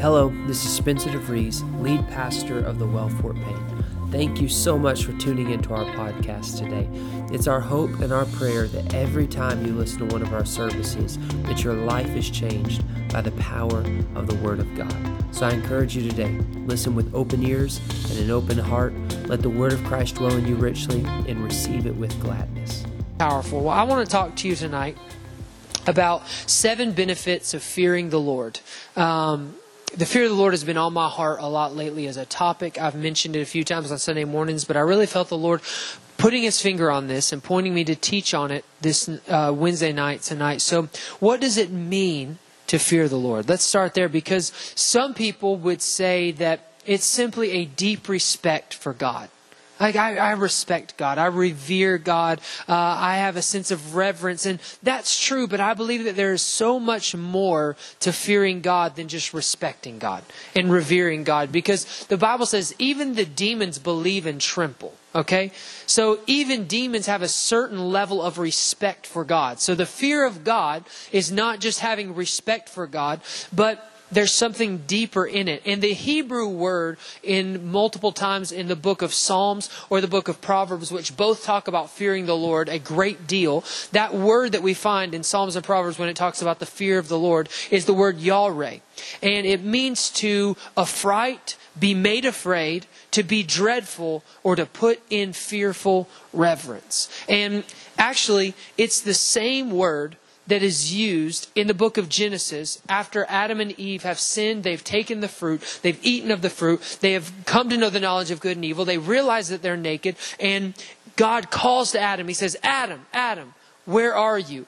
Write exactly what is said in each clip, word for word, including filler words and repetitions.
Hello, this is Spencer DeVries, lead pastor of the Well Fort Payne. Thank you so much for tuning into our podcast today. It's our hope and our prayer that every time you listen to one of our services, that your life is changed by the power of the Word of God. So I encourage you today, listen with open ears and an open heart. Let the Word of Christ dwell in you richly and receive it with gladness. Powerful. Well, I want to talk to you tonight about seven benefits of fearing the Lord. Um, The fear of the Lord has been on my heart a lot lately as a topic. I've mentioned it a few times on Sunday mornings, but I really felt the Lord putting His finger on this and pointing me to teach on it this uh, Wednesday night tonight. So what does it mean to fear the Lord? Let's start there, because some people would say that it's simply a deep respect for God. Like, I, I respect God. I revere God. Uh, I have a sense of reverence. And that's true, but I believe that there is so much more to fearing God than just respecting God and revering God. Because the Bible says even the demons believe and tremble. Okay? So even demons have a certain level of respect for God. So the fear of God is not just having respect for God, but there's something deeper in it. And the Hebrew word in multiple times in the book of Psalms or the book of Proverbs, which both talk about fearing the Lord a great deal, that word that we find in Psalms and Proverbs when it talks about the fear of the Lord is the word Yahweh. And it means to affright, be made afraid, to be dreadful, or to put in fearful reverence. And actually, it's the same word that is used in the book of Genesis after Adam and Eve have sinned. They've taken the fruit. They've eaten of the fruit. They have come to know the knowledge of good and evil. They realize that they're naked. And God calls to Adam. He says, Adam, Adam, where are you?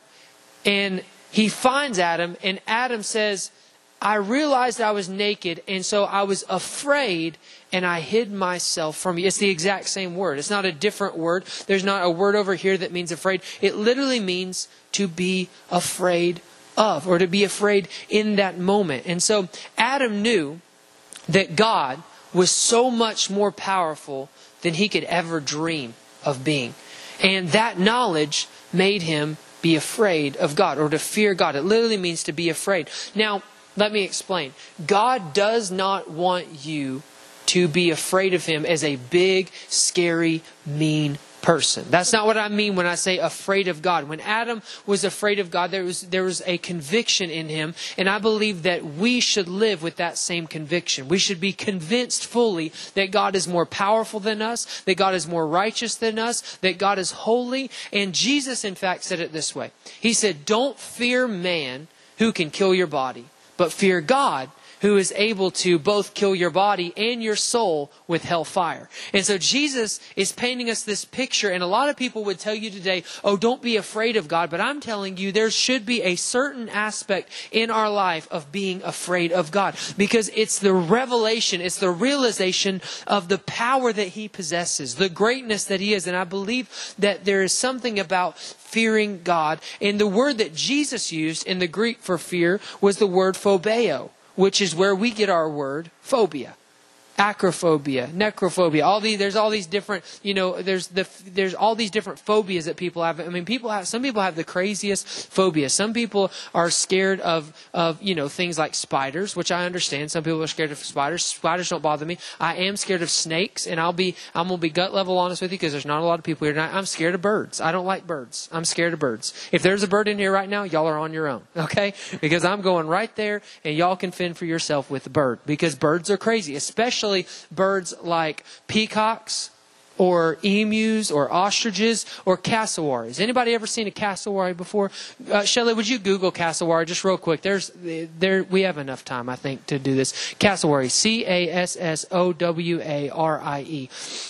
And he finds Adam. And Adam says, I realized I was naked. And so I was afraid. And I hid myself from you. It's the exact same word. It's not a different word. There's not a word over here that means afraid. It literally means to be afraid of, or to be afraid in that moment. And so Adam knew that God was so much more powerful than he could ever dream of being. And that knowledge made him be afraid of God, or to fear God. It literally means to be afraid. Now, let me explain. God does not want you to be afraid of Him as a big, scary, mean person. That's not what I mean when I say afraid of God. When Adam was afraid of God, there was there was a conviction in him, and I believe that we should live with that same conviction. We should be convinced fully that God is more powerful than us, that God is more righteous than us, that God is holy. And Jesus, in fact, said it this way. He said, "Don't fear man who can kill your body, but fear God, who is able to both kill your body and your soul with hellfire." And so Jesus is painting us this picture, and a lot of people would tell you today, oh, don't be afraid of God. But I'm telling you, there should be a certain aspect in our life of being afraid of God, because it's the revelation, it's the realization of the power that He possesses, the greatness that He is. And I believe that there is something about fearing God. And the word that Jesus used in the Greek for fear was the word phobeo, which is where we get our word phobia, acrophobia, necrophobia. All these, there's all these different, you know, there's the, there's all these different phobias that people have. I mean, people have, some people have the craziest phobias. Some people are scared of, of, you know, things like spiders, which I understand. Some people are scared of spiders. Spiders don't bother me. I am scared of snakes, and I'll be, I'm going to be gut level honest with you, because there's not a lot of people here tonight. I'm scared of birds. I don't like birds. I'm scared of birds. If there's a bird in here right now, y'all are on your own, okay? Because I'm going right there, and y'all can fend for yourself with the bird, because birds are crazy, especially birds like peacocks or emus or ostriches or cassowaries. Anybody ever seen a cassowary before? Uh, Shelley, would you Google cassowary just real quick? There's there we have enough time, I think, to do this. Cassowary, C A S S O W A R I E.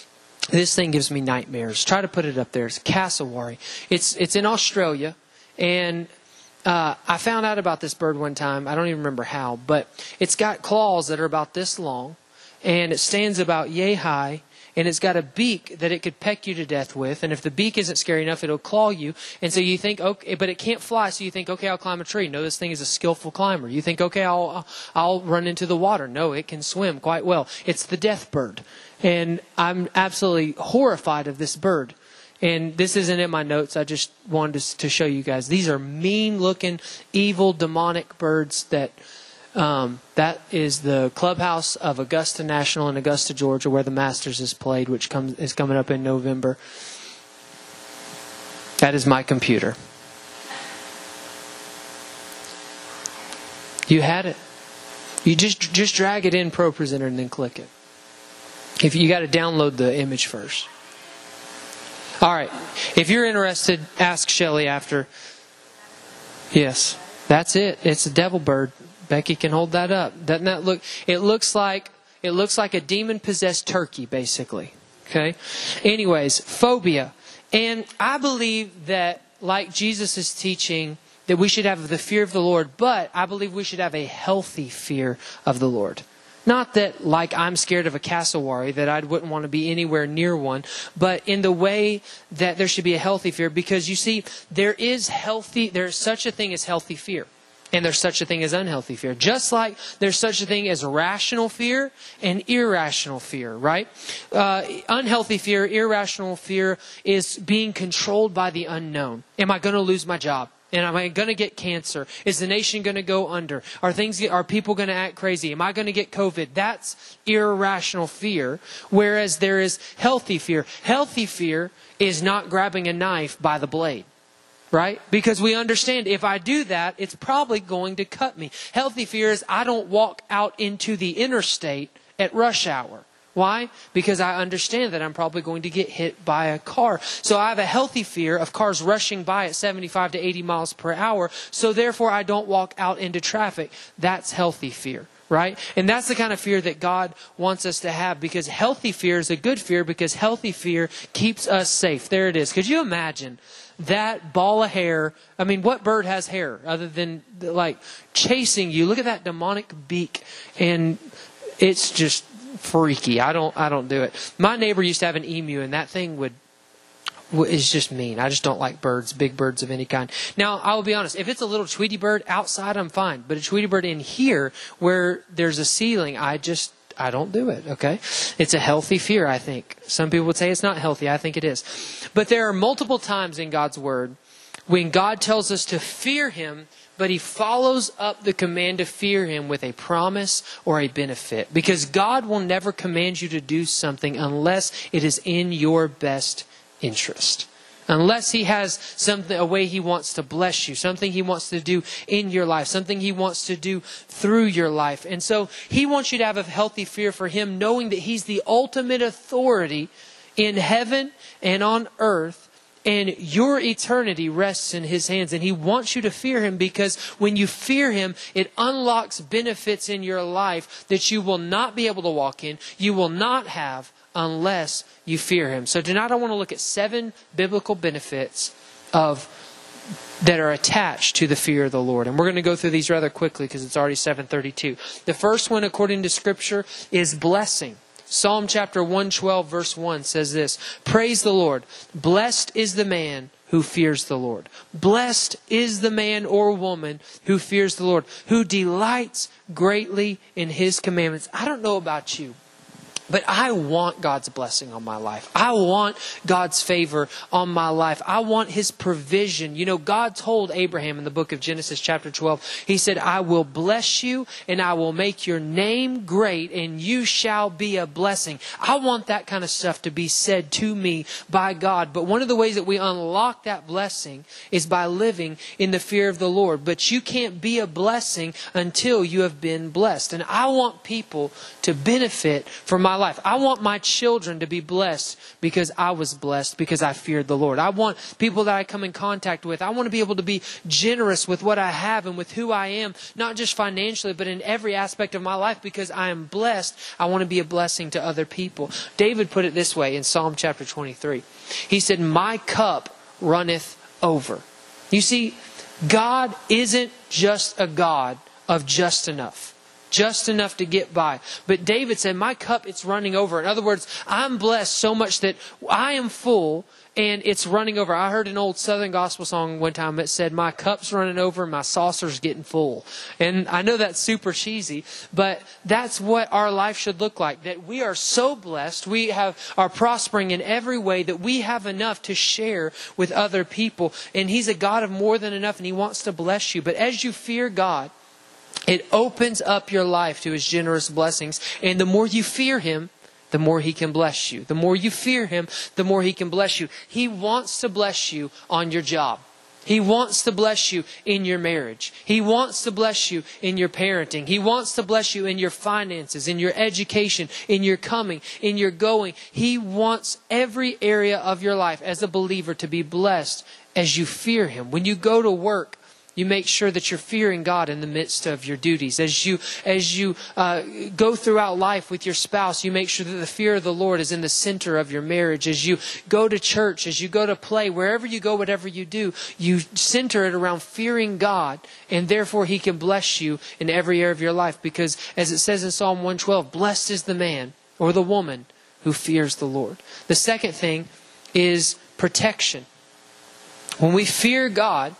This thing gives me nightmares. Try to put it up there. It's cassowary. It's it's in Australia, and Uh, I found out about this bird one time. I don't even remember how, but it's got claws that are about this long, and it stands about yay high, and it's got a beak that it could peck you to death with. And if the beak isn't scary enough, it'll claw you. And so you think, okay, but it can't fly. So you think, okay, I'll climb a tree. No, this thing is a skillful climber. You think, okay, I'll I'll run into the water. No, it can swim quite well. It's the death bird, and I'm absolutely horrified of this bird. And this isn't in my notes. I just wanted to, to show you guys. These are mean-looking, evil, demonic birds that Um, that is the clubhouse of Augusta National in Augusta, Georgia, where the Masters is played, which comes is coming up in November. That is my computer. You had it. You just just drag it in ProPresenter and then click it. If you got to download the image first. All right. If you're interested, ask Shelly after. Yes, that's it. It's a devil bird. Becky can hold that up. Doesn't that look? It looks like it looks like a demon-possessed turkey, basically. Okay. Anyways, phobia, and I believe that, like Jesus is teaching, that we should have the fear of the Lord, but I believe we should have a healthy fear of the Lord. Not that, like, I'm scared of a cassowary, that I wouldn't want to be anywhere near one, but in the way that there should be a healthy fear, because you see, there is healthy, there's such a thing as healthy fear. And there's such a thing as unhealthy fear. Just like there's such a thing as rational fear and irrational fear, right? Uh, unhealthy fear, irrational fear is being controlled by the unknown. Am I going to lose my job? And am I going to get cancer? Is the nation going to go under? Are things? Are people going to act crazy? Am I going to get COVID? That's irrational fear. Whereas there is healthy fear. Healthy fear is not grabbing a knife by the blade. Right? Because we understand if I do that, it's probably going to cut me. Healthy fear is I don't walk out into the interstate at rush hour. Why? Because I understand that I'm probably going to get hit by a car. So I have a healthy fear of cars rushing by at seventy-five to eighty miles per hour. So therefore I don't walk out into traffic. That's healthy fear. Right? And that's the kind of fear that God wants us to have, because healthy fear is a good fear, because healthy fear keeps us safe. There it is. Could you imagine that ball of hair? I mean, what bird has hair other than like chasing you? Look at that demonic beak, and it's just freaky. I don't, I don't do it. My neighbor used to have an emu, and that thing would is just mean. I just don't like birds, big birds of any kind. Now, I will be honest, if it's a little Tweety bird outside, I'm fine. But a Tweety bird in here where there's a ceiling, I just, I don't do it, okay? It's a healthy fear, I think. Some people would say it's not healthy. I think it is. But there are multiple times in God's Word when God tells us to fear Him, but He follows up the command to fear Him with a promise or a benefit. Because God will never command you to do something unless it is in your best interest. Unless He has something, a way He wants to bless you, something He wants to do in your life, something He wants to do through your life. And so He wants you to have a healthy fear for Him, knowing that He's the ultimate authority in heaven and on earth, and your eternity rests in His hands. And He wants you to fear Him, because when you fear Him, it unlocks benefits in your life that you will not be able to walk in, you will not have, unless you fear Him. So tonight I want to look at seven biblical benefits of that are attached to the fear of the Lord. And we're going to go through these rather quickly because it's already seven thirty-two. The first one, according to Scripture, is blessing. Psalm chapter one twelve verse one says this: Praise the Lord. Blessed is the man who fears the Lord. Blessed is the man or woman who fears the Lord, who delights greatly in His commandments. I don't know about you, but I want God's blessing on my life. I want God's favor on my life. I want His provision. You know, God told Abraham in the book of Genesis chapter twelve, He said, I will bless you and I will make your name great and you shall be a blessing. I want that kind of stuff to be said to me by God. But one of the ways that we unlock that blessing is by living in the fear of the Lord. But you can't be a blessing until you have been blessed. And I want people to benefit from my life. I want my children to be blessed because I was blessed because I feared the Lord. I want people that I come in contact with, I want to be able to be generous with what I have and with who I am, not just financially, but in every aspect of my life, because I am blessed. I want to be a blessing to other people. David put it this way in Psalm chapter twenty-three. He said, my cup runneth over. You see, God isn't just a God of just enough. Just enough to get by. But David said, my cup, it's running over. In other words, I'm blessed so much that I am full and it's running over. I heard an old Southern gospel song one time that said, my cup's running over and my saucer's getting full. And I know that's super cheesy, but that's what our life should look like. That we are so blessed, we have are prospering in every way, that we have enough to share with other people. And He's a God of more than enough, and He wants to bless you. But as you fear God, It opens up your life to His generous blessings. And the more you fear Him, the more He can bless you. The more you fear Him, the more He can bless you. He wants to bless you on your job. He wants to bless you in your marriage. He wants to bless you in your parenting. He wants to bless you in your finances, in your education, in your coming, in your going. He wants every area of your life as a believer to be blessed as you fear Him. When you go to work, you make sure that you're fearing God in the midst of your duties. As you as you uh, go throughout life with your spouse, you make sure that the fear of the Lord is in the center of your marriage. As you go to church, as you go to play, wherever you go, whatever you do, you center it around fearing God, and therefore He can bless you in every area of your life. Because as it says in Psalm one twelve, blessed is the man or the woman who fears the Lord. The second thing is protection. When we fear God,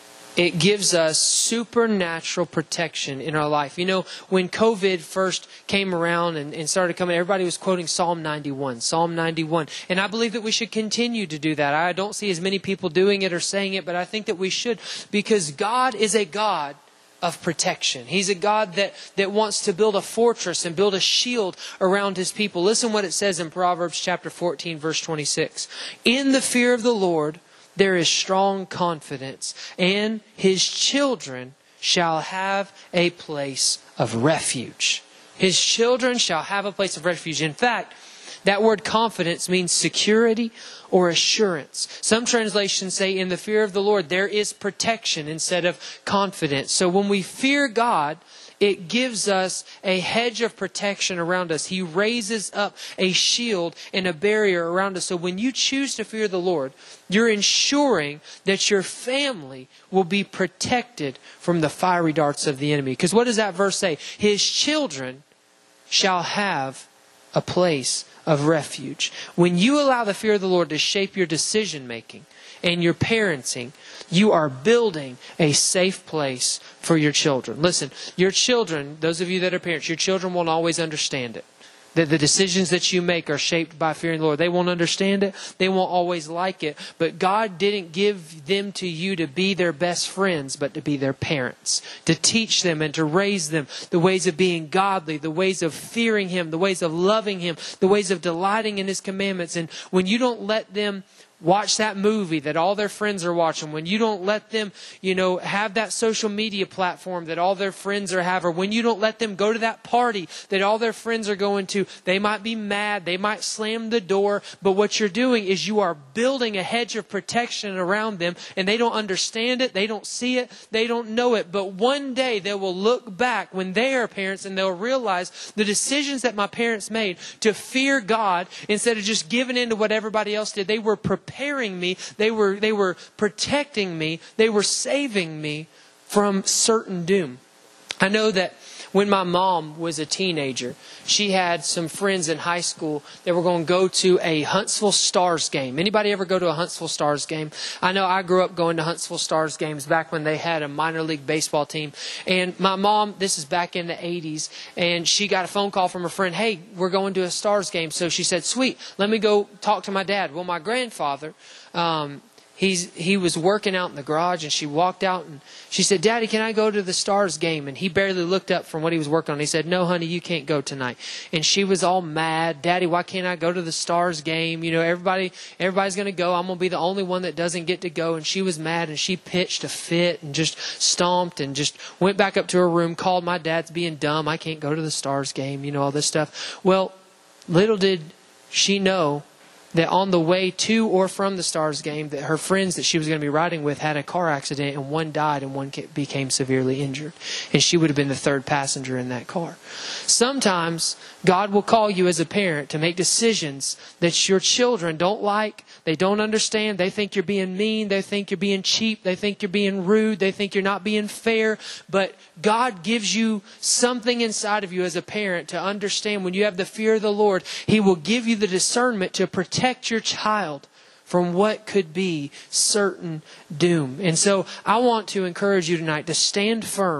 it gives us supernatural protection in our life. You know, when COVID first came around and, and started coming, everybody was quoting Psalm ninety-one, Psalm ninety-one. And I believe that we should continue to do that. I don't see as many people doing it or saying it, but I think that we should, because God is a God of protection. He's a God that, that wants to build a fortress and build a shield around His people. Listen what it says in Proverbs chapter fourteen, verse twenty-six. In the fear of the Lord, there is strong confidence, and His children shall have a place of refuge. His children shall have a place of refuge. In fact, that word confidence means security or assurance. Some translations say in the fear of the Lord, there is protection instead of confidence. So when we fear God, it gives us a hedge of protection around us. He raises up a shield and a barrier around us. So when you choose to fear the Lord, you're ensuring that your family will be protected from the fiery darts of the enemy. Because what does that verse say? His children shall have a place of refuge. When you allow the fear of the Lord to shape your decision making and your parenting, you are building a safe place for your children. Listen, your children, those of you that are parents, your children won't always understand it. That the decisions that you make are shaped by fearing the Lord. They won't understand it. They won't always like it. But God didn't give them to you to be their best friends, but to be their parents. To teach them and to raise them the ways of being godly, the ways of fearing Him, the ways of loving Him, the ways of delighting in His commandments. And when you don't let them watch that movie that all their friends are watching, when you don't let them, you know, have that social media platform that all their friends are having, or when you don't let them go to that party that all their friends are going to, they might be mad, they might slam the door, but what you're doing is you are building a hedge of protection around them, and they don't understand it, they don't see it, they don't know it, but one day they will look back when they are parents and they'll realize the decisions that my parents made to fear God instead of just giving in to what everybody else did. They were prepared preparing me, they were they were protecting me, they were saving me from certain doom. I know that when my mom was a teenager, she had some friends in high school that were going to go to a Huntsville Stars game. Anybody ever go to a Huntsville Stars game? I know I grew up going to Huntsville Stars games back when they had a minor league baseball team. And my mom, this is back in the eighties, and she got a phone call from her friend, hey, we're going to a Stars game. So she said, sweet, let me go talk to my dad. Well, my grandfather, um, He's he was working out in the garage, and she walked out and she said, Daddy, can I go to the Stars game? And he barely looked up from what he was working on. He said, no, honey, you can't go tonight. And she was all mad. Daddy, why can't I go to the Stars game? You know, everybody everybody's going to go. I'm going to be the only one that doesn't get to go. And she was mad, and she pitched a fit and just stomped and just went back up to her room, called my dad's being dumb. I can't go to the Stars game, you know, all this stuff. Well, little did she know that on the way to or from the Stars game, that her friends that she was going to be riding with had a car accident, and one died and one became severely injured. And she would have been the third passenger in that car. Sometimes God will call you as a parent to make decisions that your children don't like, they don't understand, they think you're being mean, they think you're being cheap, they think you're being rude, they think you're not being fair. But God gives you something inside of you as a parent to understand when you have the fear of the Lord, He will give you the discernment to protect your child from what could be certain doom. And so I want to encourage you tonight to stand firm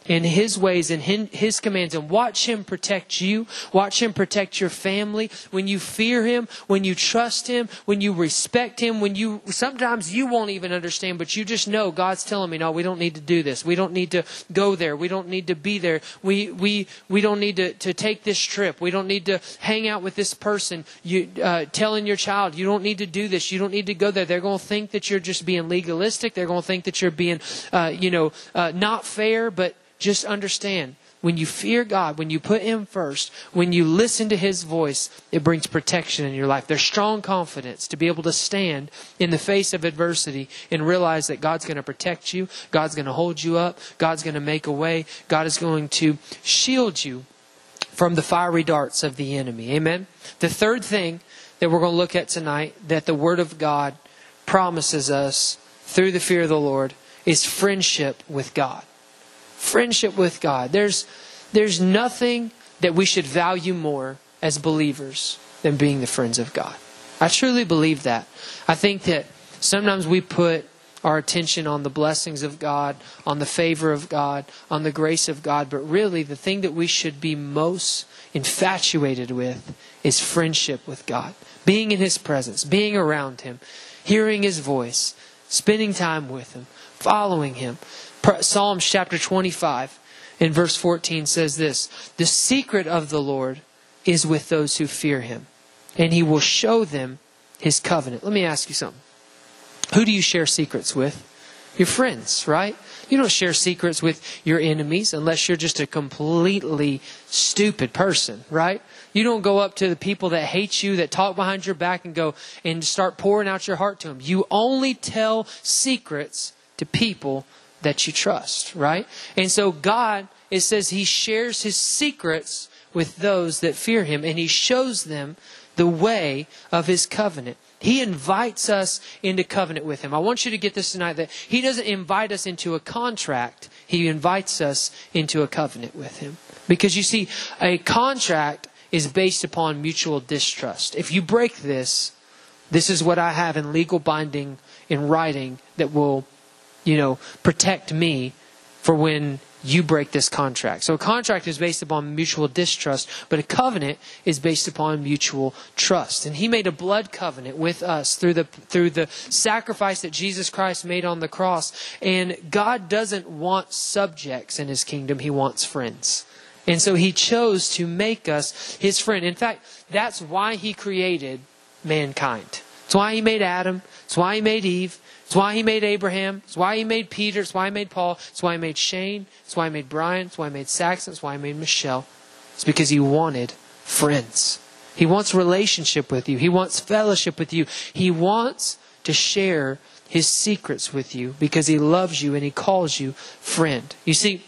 in His ways and His commands, and watch Him protect you. Watch Him protect your family. When you fear Him, when you trust Him, when you respect Him, when you, sometimes you won't even understand, but you just know God's telling me, no, we don't need to do this. We don't need to go there. We don't need to be there. We we we don't need to, to take this trip. We don't need to hang out with this person. You uh, telling your child, you don't need to do this. You don't need to go there. They're going to think that you're just being legalistic. They're going to think that you're being, uh, you know, uh, not fair, but just understand, when you fear God, when you put Him first, when you listen to His voice, it brings protection in your life. There's strong confidence to be able to stand in the face of adversity and realize that God's going to protect you. God's going to hold you up. God's going to make a way. God is going to shield you from the fiery darts of the enemy. Amen. The third thing that we're going to look at tonight that the Word of God promises us through the fear of the Lord is friendship with God. Friendship with God. There's, there's nothing that we should value more as believers than being the friends of God. I truly believe that. I think that sometimes we put our attention on the blessings of God, on the favor of God, on the grace of God, but really the thing that we should be most infatuated with is friendship with God. Being in His presence, being around Him, hearing His voice, spending time with Him, following Him. Psalms chapter twenty-five in verse fourteen says this: "The secret of the Lord is with those who fear Him, and He will show them His covenant." Let me ask you something. Who do you share secrets with? Your friends, right? You don't share secrets with your enemies unless you're just a completely stupid person, right? You don't go up to the people that hate you, that talk behind your back and go and start pouring out your heart to them. You only tell secrets to people that you trust, right? And so God, it says He shares His secrets with those that fear Him, and He shows them the way of His covenant. He invites us into covenant with Him. I want you to get this tonight, that He doesn't invite us into a contract. He invites us into a covenant with Him. Because you see, a contract is based upon mutual distrust. If you break this, this is what I have in legal binding in writing that will, you know, protect me for when you break this contract. So a contract is based upon mutual distrust, but a covenant is based upon mutual trust. And He made a blood covenant with us through the through the sacrifice that Jesus Christ made on the cross. And God doesn't want subjects in His kingdom. He wants friends. And so He chose to make us His friend. In fact, that's why He created mankind. It's why He made Adam. It's why He made Eve. It's why He made Abraham. It's why He made Peter. It's why He made Paul. It's why He made Shane. It's why He made Brian. It's why He made Saxon. It's why He made Michelle. It's because He wanted friends. He wants relationship with you. He wants fellowship with you. He wants to share His secrets with you because He loves you and He calls you friend. You see,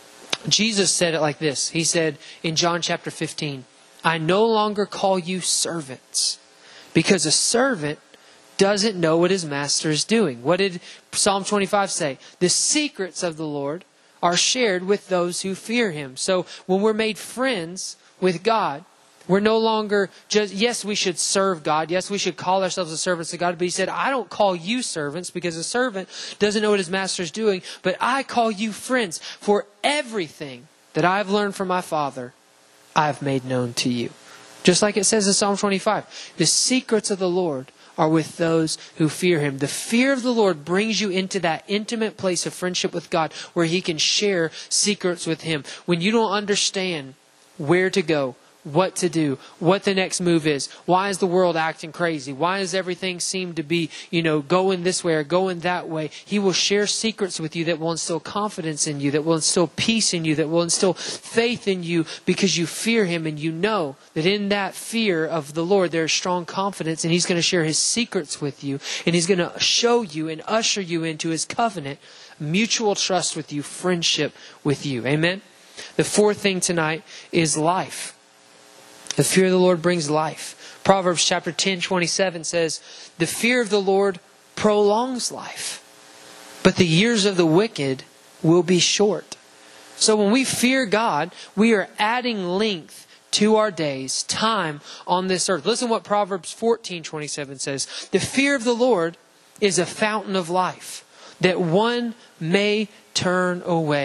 Jesus said it like this. He said in John chapter fifteen, "I no longer call you servants, because a servant doesn't know what his master is doing." What did Psalm twenty-five say? The secrets of the Lord are shared with those who fear Him. So when we're made friends with God, we're no longer just, yes, we should serve God. Yes, we should call ourselves the servants of God. But He said, I don't call you servants because a servant doesn't know what his master is doing. But I call you friends, for everything that I've learned from my Father, I've made known to you. Just like it says in Psalm twenty-five, the secrets of the Lord are with those who fear Him. The fear of the Lord brings you into that intimate place of friendship with God where He can share secrets with Him. When you don't understand where to go, what to do, what the next move is, why is the world acting crazy, why does everything seem to be, you know, going this way or going that way, He will share secrets with you that will instill confidence in you, that will instill peace in you, that will instill faith in you because you fear Him and you know that in that fear of the Lord there is strong confidence, and He's going to share His secrets with you, and He's going to show you and usher you into His covenant, mutual trust with you, friendship with you. Amen? The fourth thing tonight is life. The fear of the Lord brings life. Proverbs chapter ten, twenty-seven says, the fear of the Lord prolongs life, but the years of the wicked will be short. So when we fear God, we are adding length to our days, time on this earth. Listen what Proverbs fourteen, twenty-seven says. The fear of the Lord is a fountain of life, that one may turn away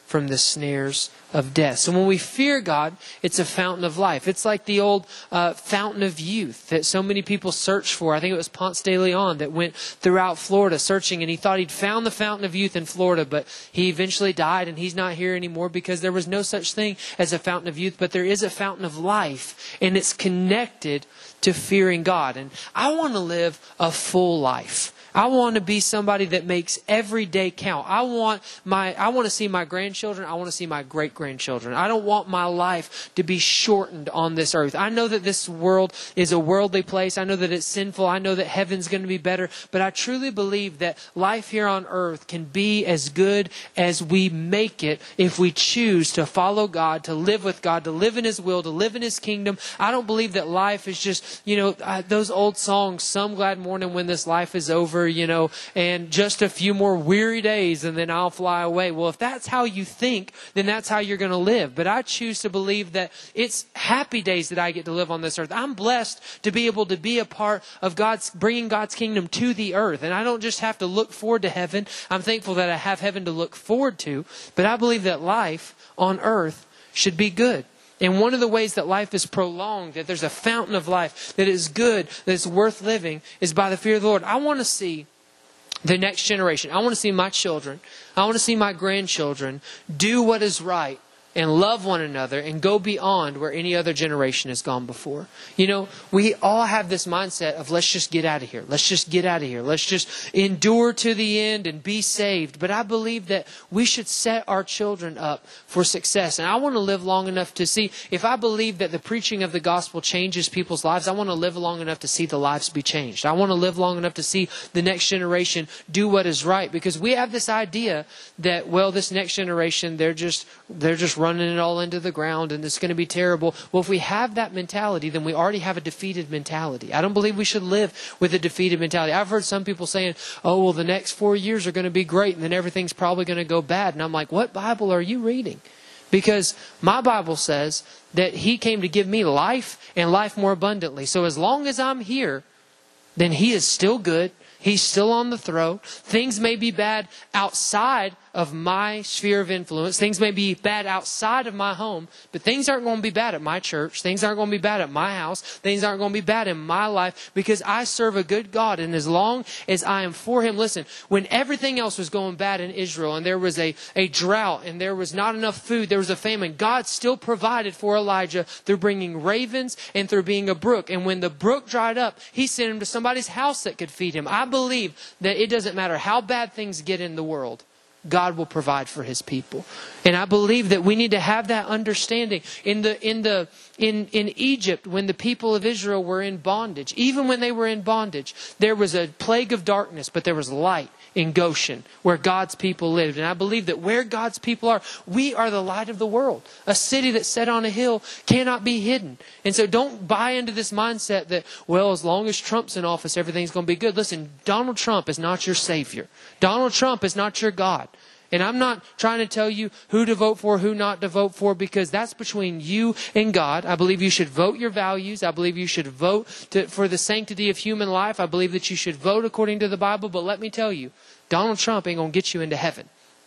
from the snares of death. So when we fear God, it's a fountain of life. It's like the old uh, fountain of youth that so many people search for. I think it was Ponce de Leon that went throughout Florida searching, and he thought he'd found the fountain of youth in Florida, but he eventually died, and he's not here anymore because there was no such thing as a fountain of youth, but there is a fountain of life, and it's connected to fearing God. And I want to live a full life. I want to be somebody that makes every day count. I want my, I want to see my grandchildren. I want to see my great grandchildren. I don't want my life to be shortened on this earth. I know that this world is a worldly place. I know that it's sinful. I know that heaven's going to be better. But I truly believe that life here on earth can be as good as we make it if we choose to follow God, to live with God, to live in His will, to live in His kingdom. I don't believe that life is just, you know, uh, those old songs, Some Glad Morning When This Life Is Over, you know, and just a few more weary days and then I'll fly away. Well, if that's how you think, then that's how you're going to live. But I choose to believe that it's happy days that I get to live on this earth. I'm blessed to be able to be a part of God's, bringing God's kingdom to the earth. And I don't just have to look forward to heaven. I'm thankful that I have heaven to look forward to. But I believe that life on earth should be good. And one of the ways that life is prolonged, that there's a fountain of life, that is good, that is worth living, is by the fear of the Lord. I want to see the next generation. I want to see my children. I want to see my grandchildren do what is right and love one another and go beyond where any other generation has gone before. You know, we all have this mindset of let's just get out of here. Let's just get out of here. Let's just endure to the end and be saved. But I believe that we should set our children up for success. And I want to live long enough to see, if I believe that the preaching of the gospel changes people's lives, I want to live long enough to see the lives be changed. I want to live long enough to see the next generation do what is right. Because we have this idea that, well, this next generation, they're just, they're just running it all into the ground and it's going to be terrible. Well, if we have that mentality, then we already have a defeated mentality. I don't believe we should live with a defeated mentality. I've heard some people saying, oh, well, the next four years are going to be great and then everything's probably going to go bad. And I'm like, what Bible are you reading? Because my Bible says that He came to give me life and life more abundantly. So as long as I'm here, then He is still good. He's still on the throne. Things may be bad outside of my sphere of influence. Things may be bad outside of my home, but things aren't going to be bad at my church. Things aren't going to be bad at my house. Things aren't going to be bad in my life because I serve a good God. And as long as I am for Him, listen, when everything else was going bad in Israel and there was a, a drought and there was not enough food, there was a famine, God still provided for Elijah through bringing ravens and through being a brook. And when the brook dried up, He sent him to somebody's house that could feed him. I believe that it doesn't matter how bad things get in the world, God will provide for His people. And I believe that we need to have that understanding. In the in the in in Egypt, when the people of Israel were in bondage, even when they were in bondage, there was a plague of darkness, but there was light in Goshen, where God's people lived. And I believe that where God's people are, we are the light of the world. A city that's set on a hill cannot be hidden. And so don't buy into this mindset that, well, as long as Trump's in office, everything's going to be good. Listen, Donald Trump is not your savior. Donald Trump is not your God. And I'm not trying to tell you who to vote for, who not to vote for, because that's between you and God. I believe you should vote your values. I believe you should vote to, for the sanctity of human life. I believe that you should vote according to the Bible. But let me tell you, Donald Trump ain't going to get you into heaven.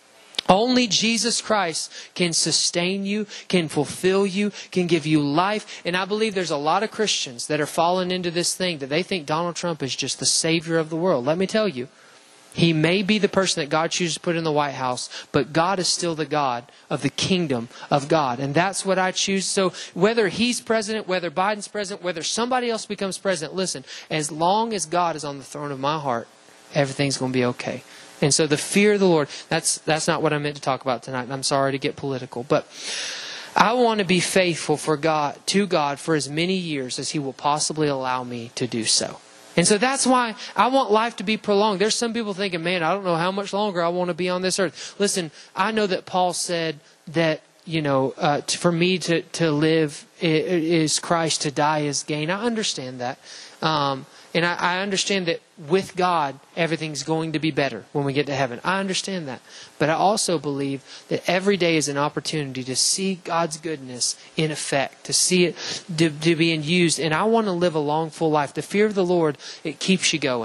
Only Jesus Christ can sustain you, can fulfill you, can give you life. And I believe there's a lot of Christians that are falling into this thing that they think Donald Trump is just the savior of the world. Let me tell you, he may be the person that God chooses to put in the White House, but God is still the God of the kingdom of God. And that's what I choose. So whether he's president, whether Biden's president, whether somebody else becomes president, listen, as long as God is on the throne of my heart, everything's going to be okay. And so the fear of the Lord, that's that's not what I meant to talk about tonight. And I'm sorry to get political, but I want to be faithful for God, to God, for as many years as He will possibly allow me to do so. And so that's why I want life to be prolonged. There's some people thinking, man, I don't know how much longer I want to be on this earth. Listen, I know that Paul said that, you know, uh, t- for me to, to live is Christ, to die is gain. I understand that. Um, and I, I understand that with God, everything's going to be better when we get to heaven. I understand that. But I also believe that every day is an opportunity to see God's goodness in effect, to see it to, to being used. And I want to live a long, full life. The fear of the Lord, it keeps you going.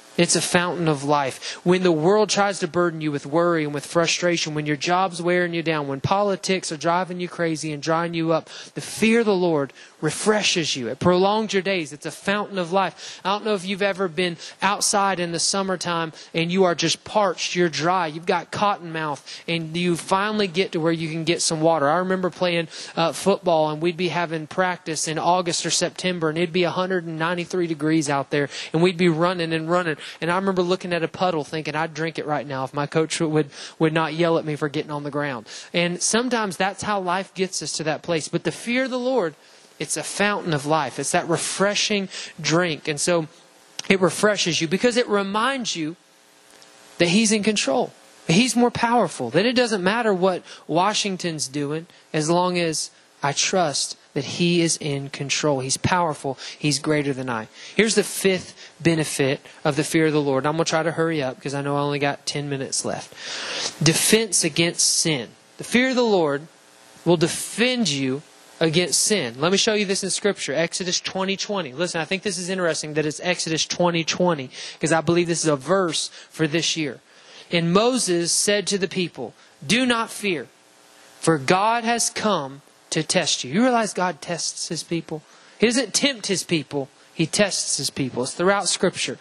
It's a fountain of life. When the world tries to burden you with worry and with frustration, when your job's wearing you down, when politics are driving you crazy and drying you up, the fear of the Lord refreshes you. It prolongs your days. It's a fountain of life. I don't know if you've ever been outside in the summertime and you are just parched, you're dry, you've got cotton mouth, and you finally get to where you can get some water. I remember playing uh, football, and we'd be having practice in August or September, and it'd be one hundred ninety-three degrees out there, and we'd be running and running. And I remember looking at a puddle thinking I'd drink it right now if my coach would, would not yell at me for getting on the ground. And sometimes that's how life gets us to that place. But the fear of the Lord, it's a fountain of life. It's that refreshing drink. And so it refreshes you because it reminds you that He's in control. He's more powerful. That it doesn't matter what Washington's doing as long as I trust that He is in control. He's powerful. He's greater than I. Here's the fifth benefit of the fear of the Lord. I'm going to try to hurry up because I know I only got ten minutes left. Defense against sin. The fear of the Lord will defend you against sin. Let me show you this in Scripture. Exodus twenty twenty. Listen, I think this is interesting that it's Exodus twenty twenty because I believe this is a verse for this year. And Moses said to the people, "Do not fear, for God has come to test you." You realize God tests His people? He doesn't tempt His people. He tests His people. It's throughout Scripture.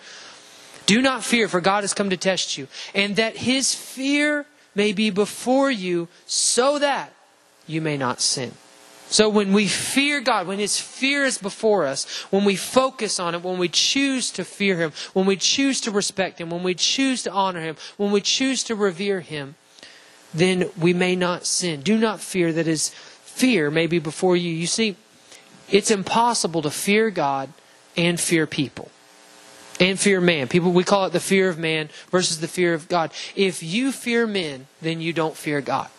"Do not fear, for God has come to test you, and that His fear may be before you, so that you may not sin." So when we fear God, when His fear is before us, when we focus on it, when we choose to fear Him, when we choose to respect Him, when we choose to honor Him, when we choose to revere Him, then we may not sin. Do not fear that His fear may be before you. You see, it's impossible to fear God and fear people. And fear man. People, we call it the fear of man versus the fear of God. If you fear men, then you don't fear God.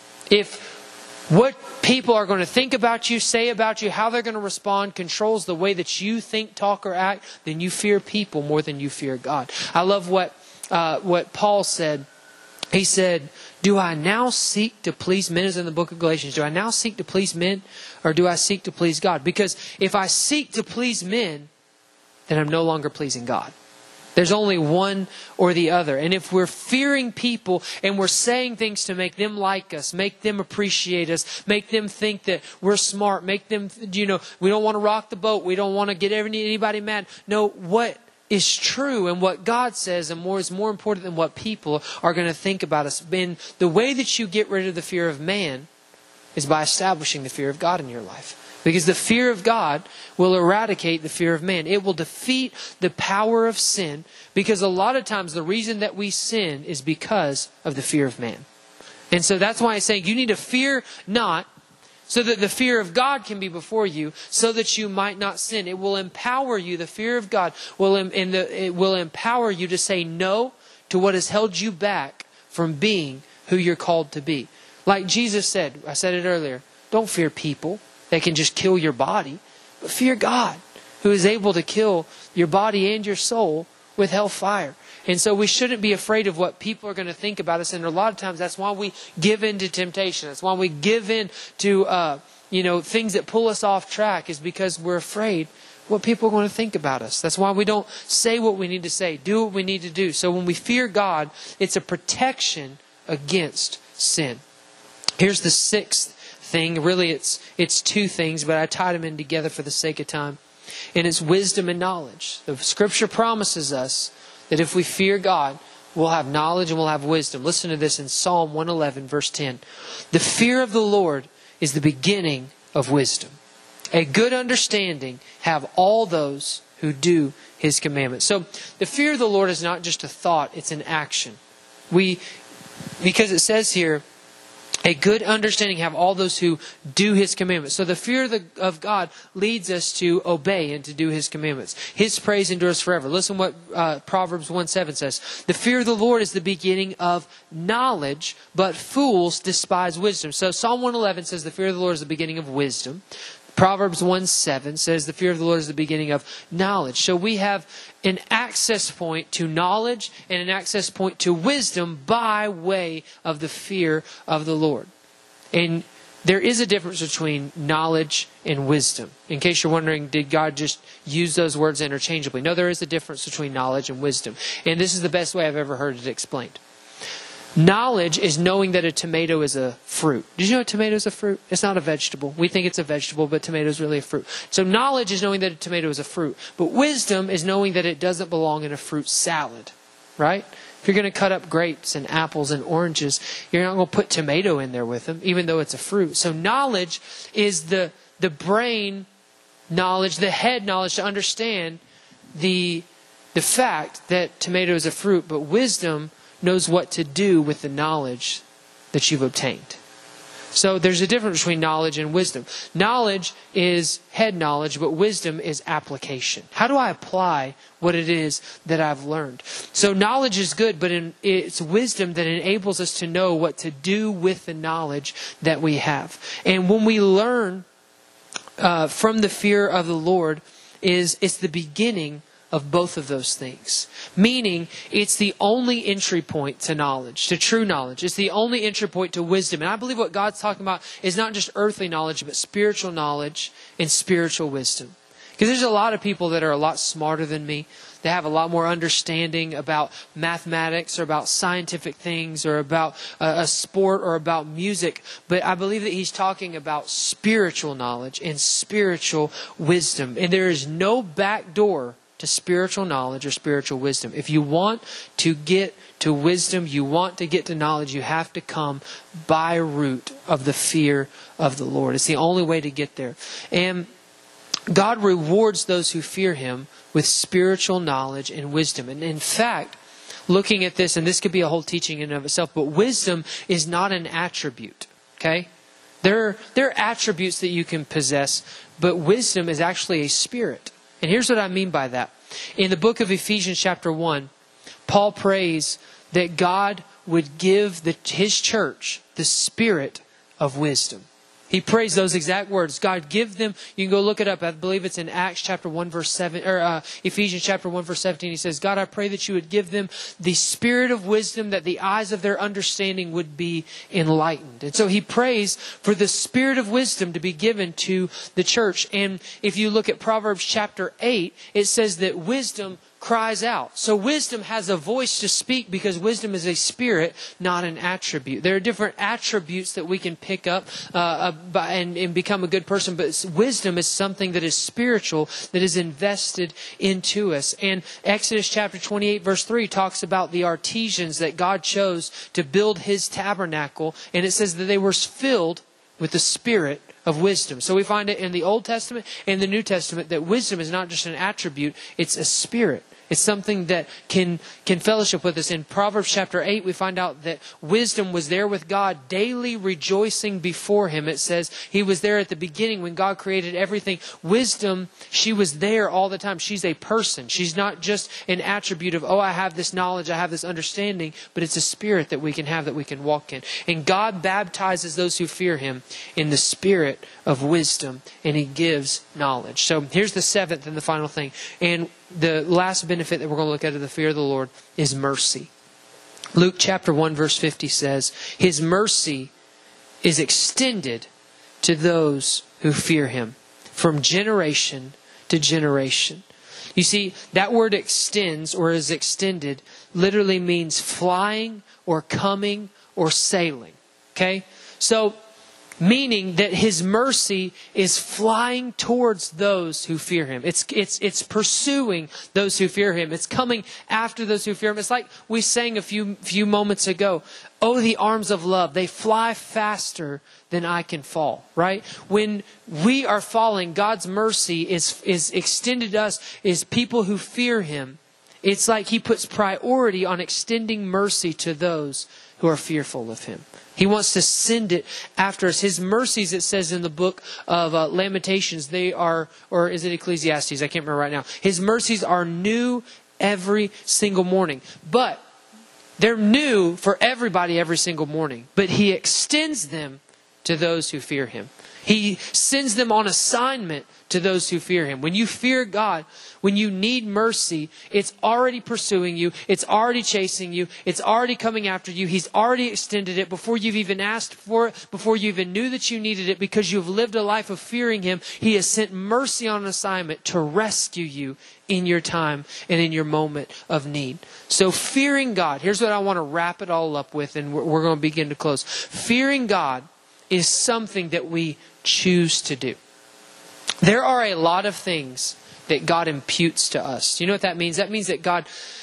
If what people are going to think about you, say about you, how they're going to respond controls the way that you think, talk, or act, then you fear people more than you fear God. I love what uh, what Paul said. He said, "Do I now seek to please men?" As in the book of Galatians. Do I now seek to please men, or do I seek to please God? Because if I seek to please men, then I'm no longer pleasing God. There's only one or the other. And if we're fearing people and we're saying things to make them like us, make them appreciate us, make them think that we're smart, make them, you know, we don't want to rock the boat, we don't want to get anybody mad. No, what is true and what God says and more is more important than what people are going to think about us. And the way that you get rid of the fear of man is by establishing the fear of God in your life. Because the fear of God will eradicate the fear of man. It will defeat the power of sin. Because a lot of times the reason that we sin is because of the fear of man. And so that's why I'm saying you need to fear not, so that the fear of God can be before you, so that you might not sin. It will empower you. The fear of God will, and the, it will empower you to say no to what has held you back from being who you're called to be. Like Jesus said, I said it earlier, don't fear people. They can just kill your body. But fear God, who is able to kill your body and your soul with hellfire. And so we shouldn't be afraid of what people are going to think about us. And a lot of times that's why we give in to temptation. That's why we give in to uh, you know, things that pull us off track, is because we're afraid what people are going to think about us. That's why we don't say what we need to say, do what we need to do. So when we fear God, it's a protection against sin. Here's the sixth thing. Really, it's it's two things, but I tied them in together for the sake of time. And it's wisdom and knowledge. The Scripture promises us that if we fear God, we'll have knowledge and we'll have wisdom. Listen to this in Psalm one eleven, verse ten. "The fear of the Lord is the beginning of wisdom. A good understanding have all those who do His commandments." So the fear of the Lord is not just a thought, it's an action. We, because it says here, a good understanding have all those who do His commandments. So the fear of, the, of God leads us to obey and to do His commandments. His praise endures forever. Listen what uh, Proverbs one seven says. "The fear of the Lord is the beginning of knowledge, but fools despise wisdom." So Psalm one eleven says the fear of the Lord is the beginning of wisdom. Proverbs one seven says the fear of the Lord is the beginning of knowledge. So we have an access point to knowledge and an access point to wisdom by way of the fear of the Lord. And there is a difference between knowledge and wisdom. In case you're wondering, did God just use those words interchangeably? No, there is a difference between knowledge and wisdom. And this is the best way I've ever heard it explained. Knowledge is knowing that a tomato is a fruit. Did you know a tomato is a fruit? It's not a vegetable. We think it's a vegetable, but tomato is really a fruit. So knowledge is knowing that a tomato is a fruit. But wisdom is knowing that it doesn't belong in a fruit salad, right? If you're going to cut up grapes and apples and oranges, you're not going to put tomato in there with them, even though it's a fruit. So knowledge is the, the brain knowledge, the head knowledge to understand the, the fact that tomato is a fruit. But wisdom knows what to do with the knowledge that you've obtained. So there's a difference between knowledge and wisdom. Knowledge is head knowledge, but wisdom is application. How do I apply what it is that I've learned? So knowledge is good, but in, it's wisdom that enables us to know what to do with the knowledge that we have. And when we learn uh, from the fear of the Lord, is it's the beginning of both of those things. Meaning, it's the only entry point to knowledge, to true knowledge. It's the only entry point to wisdom. And I believe what God's talking about is not just earthly knowledge, but spiritual knowledge and spiritual wisdom. Because there's a lot of people that are a lot smarter than me. They have a lot more understanding about mathematics or about scientific things or about a, a sport or about music. But I believe that he's talking about spiritual knowledge and spiritual wisdom. And there is no back door to spiritual knowledge or spiritual wisdom. If you want to get to wisdom, you want to get to knowledge, you have to come by root of the fear of the Lord. It's the only way to get there. And God rewards those who fear Him with spiritual knowledge and wisdom. And in fact, looking at this, and this could be a whole teaching in and of itself, but wisdom is not an attribute. Okay? There, there are attributes that you can possess, but wisdom is actually a spirit. And here's what I mean by that. In the book of Ephesians chapter one, Paul prays that God would give the, his church the spirit of wisdom. He prays those exact words. God, give them. You can go look it up. I believe it's in Acts chapter one verse seven, or uh, Ephesians chapter one verse seventeen. He says, God, I pray that you would give them the spirit of wisdom, that the eyes of their understanding would be enlightened. And so he prays for the spirit of wisdom to be given to the church. And if you look at Proverbs chapter eight, it says that wisdom cries out. So wisdom has a voice to speak because wisdom is a spirit, not an attribute. There are different attributes that we can pick up uh, by, and, and become a good person, but wisdom is something that is spiritual, that is invested into us. And Exodus chapter twenty-eight verse three talks about the artisans that God chose to build His tabernacle, and it says that they were filled with the spirit of wisdom. So we find it in the Old Testament and the New Testament that wisdom is not just an attribute, it's a spirit. It's something that can can fellowship with us. In Proverbs chapter eight, we find out that wisdom was there with God, daily rejoicing before Him. It says He was there at the beginning when God created everything. Wisdom, she was there all the time. She's a person. She's not just an attribute of, oh, I have this knowledge, I have this understanding, but it's a spirit that we can have, that we can walk in. And God baptizes those who fear Him in the spirit of wisdom, and He gives knowledge. So here's the seventh and the final thing. And the last benefit that we're going to look at of the fear of the Lord is mercy. Luke chapter one verse fifty says, His mercy is extended to those who fear Him from generation to generation. You see, that word extends or is extended literally means flying or coming or sailing. Okay? So, meaning that His mercy is flying towards those who fear Him. It's it's it's pursuing those who fear Him. It's coming after those who fear Him. It's like we sang a few few moments ago. Oh, the arms of love, they fly faster than I can fall, right? When we are falling, God's mercy is is extended to us, is people who fear Him. It's like He puts priority on extending mercy to those who are fearful of Him. He wants to send it after us. His mercies, it says in the book of uh, Lamentations, they are, or is it Ecclesiastes? I can't remember right now. His mercies are new every single morning. But they're new for everybody every single morning. But He extends them to those who fear Him. He sends them on assignment to those who fear Him. When you fear God, when you need mercy, it's already pursuing you. It's already chasing you. It's already coming after you. He's already extended it before you've even asked for it, before you even knew that you needed it, because you've lived a life of fearing Him. He has sent mercy on an assignment to rescue you in your time and in your moment of need. So fearing God, here's what I want to wrap it all up with, and we're, we're going to begin to close. Fearing God is something that we choose to do. There are a lot of things that God imputes to us. You know what that means? That means that God,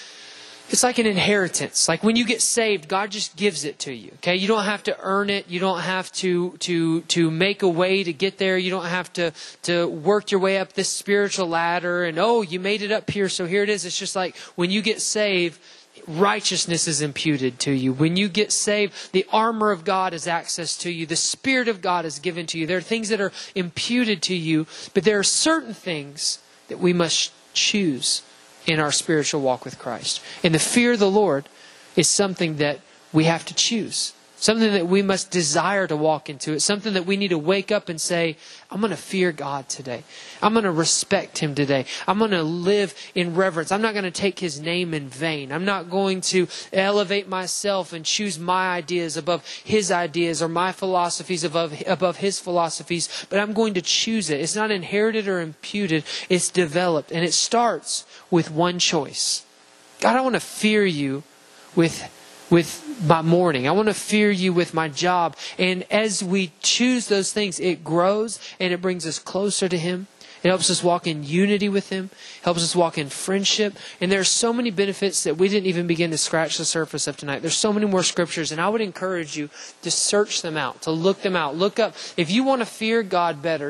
it's like an inheritance. Like when you get saved, God just gives it to you. Okay? You don't have to earn it. You don't have to to to make a way to get there. You don't have to to work your way up this spiritual ladder and, oh, you made it up here, so here it is. It's just like when you get saved, righteousness is imputed to you. When you get saved, the armor of God is access to you. The Spirit of God is given to you. There are things that are imputed to you, but there are certain things that we must choose in our spiritual walk with Christ. And the fear of the Lord is something that we have to choose. Something that we must desire to walk into. It's something that we need to wake up and say, I'm going to fear God today. I'm going to respect Him today. I'm going to live in reverence. I'm not going to take His name in vain. I'm not going to elevate myself and choose my ideas above His ideas or my philosophies above, above His philosophies, but I'm going to choose it. It's not inherited or imputed. It's developed. And it starts with one choice. God, I want to fear You with with my morning. I want to fear You with my job. And as we choose those things, it grows and it brings us closer to Him. It helps us walk in unity with Him. Helps us walk in friendship. And there are so many benefits that we didn't even begin to scratch the surface of tonight. There's so many more scriptures, and I would encourage you to search them out, to look them out. Look up. If you want to fear God better,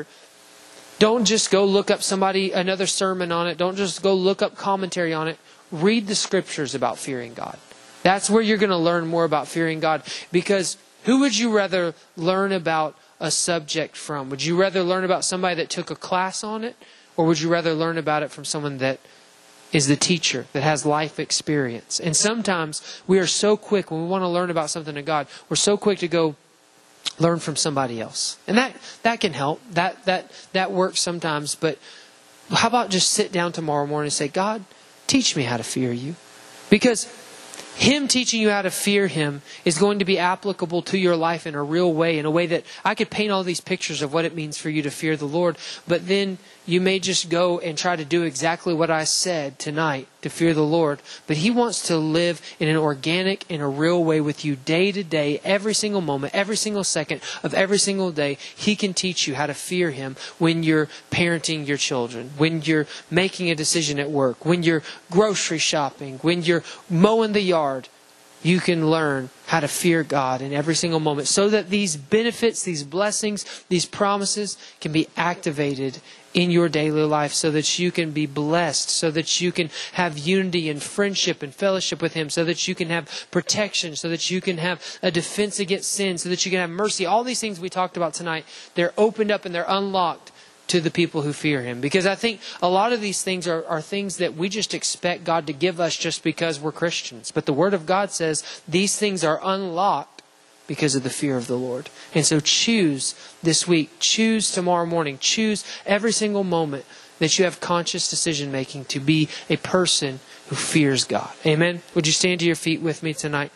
don't just go look up somebody, another sermon on it. Don't just go look up commentary on it. Read the scriptures about fearing God. That's where you're going to learn more about fearing God. Because who would you rather learn about a subject from? Would you rather learn about somebody that took a class on it? Or would you rather learn about it from someone that is the teacher, that has life experience? And sometimes we are so quick, when we want to learn about something of God, we're so quick to go learn from somebody else. And that, that can help. That, that, that works sometimes. But how about just sit down tomorrow morning and say, God, teach me how to fear You? Because Him teaching you how to fear Him is going to be applicable to your life in a real way, in a way that I could paint all these pictures of what it means for you to fear the Lord, but then you may just go and try to do exactly what I said tonight, to fear the Lord. But He wants to live in an organic, in a real way with you day to day, every single moment, every single second of every single day. He can teach you how to fear Him when you're parenting your children, when you're making a decision at work, when you're grocery shopping, when you're mowing the yard. You can learn how to fear God in every single moment, so that these benefits, these blessings, these promises can be activated in your daily life, so that you can be blessed, so that you can have unity and friendship and fellowship with Him, so that you can have protection, so that you can have a defense against sin, so that you can have mercy. All these things we talked about tonight, they're opened up and they're unlocked to the people who fear Him. Because I think a lot of these things are, are things that we just expect God to give us just because we're Christians. But the Word of God says these things are unlocked because of the fear of the Lord. And so choose this week, choose tomorrow morning, choose every single moment that you have conscious decision making to be a person who fears God. Amen? Would you stand to your feet with me tonight?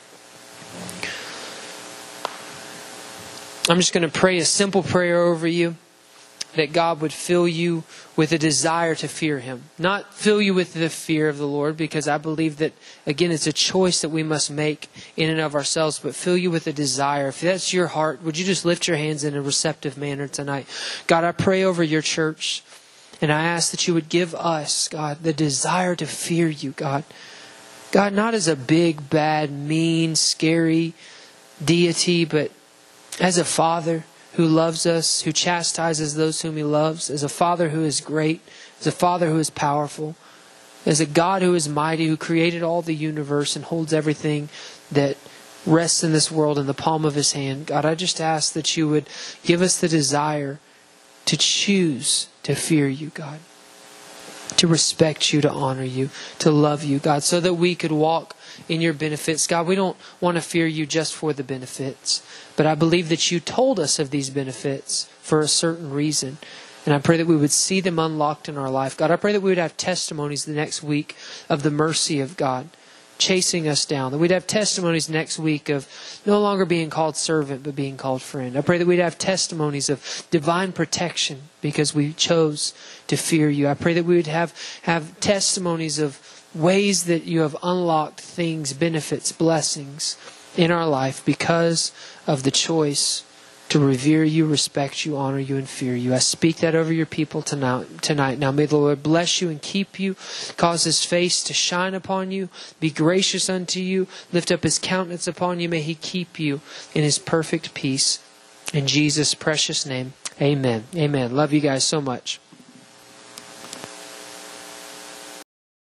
I'm just going to pray a simple prayer over you, that God would fill you with a desire to fear Him. Not fill you with the fear of the Lord, because I believe that, again, it's a choice that we must make in and of ourselves, but fill you with a desire. If that's your heart, would you just lift your hands in a receptive manner tonight? God, I pray over your church, and I ask that you would give us, God, the desire to fear you, God. God, not as a big, bad, mean, scary deity, but as a Father who loves us, who chastises those whom He loves, as a Father who is great, as a Father who is powerful, as a God who is mighty, who created all the universe and holds everything that rests in this world in the palm of His hand. God, I just ask that you would give us the desire to choose to fear you, God. to respect you, to honor you, to love you, God, so that we could walk in your benefits. God, we don't want to fear you just for the benefits, but I believe that you told us of these benefits for a certain reason. And I pray that we would see them unlocked in our life. God, I pray that we would have testimonies the next week of the mercy of God chasing us down. That we'd have testimonies next week of no longer being called servant, but being called friend. I pray that we'd have testimonies of divine protection because we chose to fear you. I pray that we would have, have testimonies of ways that you have unlocked things, benefits, blessings in our life because of the choice to revere you, respect you, honor you, and fear you. I speak that over your people tonight. Tonight. Now may the Lord bless you and keep you, cause His face to shine upon you, be gracious unto you, lift up His countenance upon you. May He keep you in His perfect peace. In Jesus' precious name, amen. Amen. Love you guys so much.